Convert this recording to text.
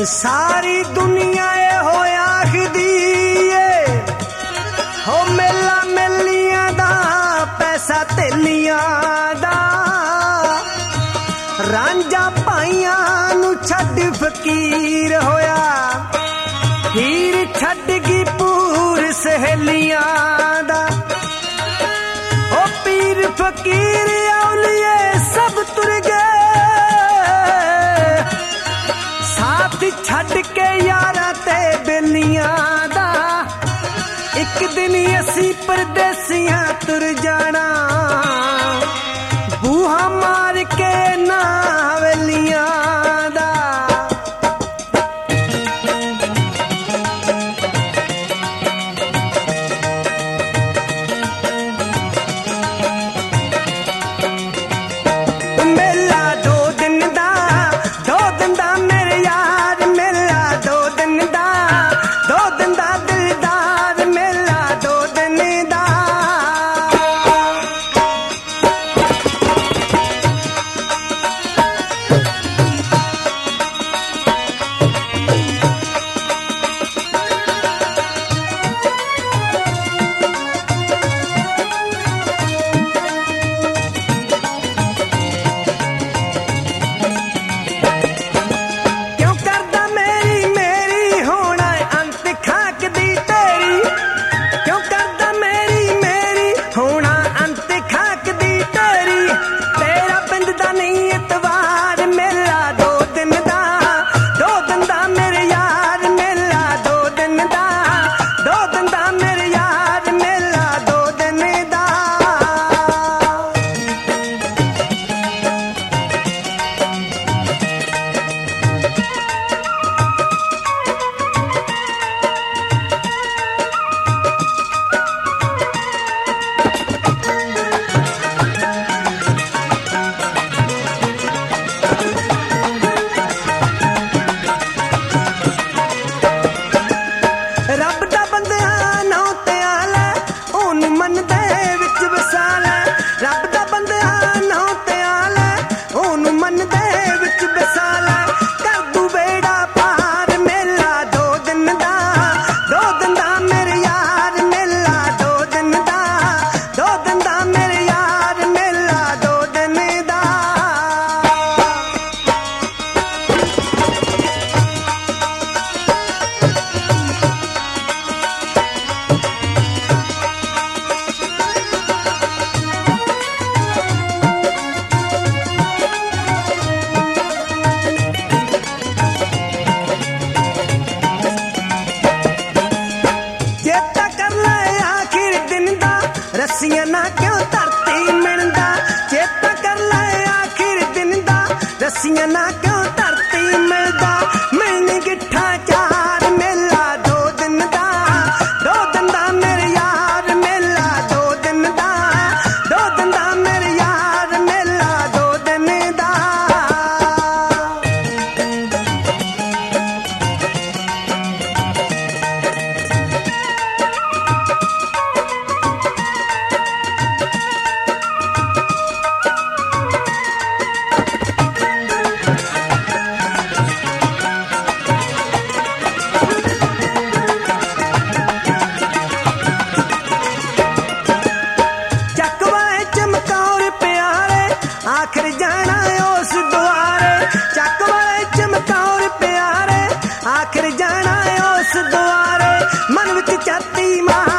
सारी दुनिया हो आखदी हो मेला मेलियां दा पैसा तेलियां दा रांझा भाइयां नू छड्ड फकीर होया हीर छड्ड गी पूर सहेलियां दा ओ पीर फकीर औलिए सब तुर गए साथ छड्ड के यारा ते बेलियां दा एक दिन असी परदेसियां तुर जाना बूहा मार के ना हवेलियां दा मेला दो दिन दा मेरे यार मेला दो दिन दा दिलदार मेला दो दिन दा रस्सियां ना क्यों धरती मिलदा चेता कर ले आखिर दिन दा रस्सियां ना क्यों धरती मिलदा मिलनी गिट्ठा चार मेला दो दिन दा मेरे यार मेला दो दिन दा मेरे यार मेला दो दिन दा आखिर जाना उस द्वारे चक वाले चमकौर प्यारे आखिर जाना उस द्वारे मन विच छाती मार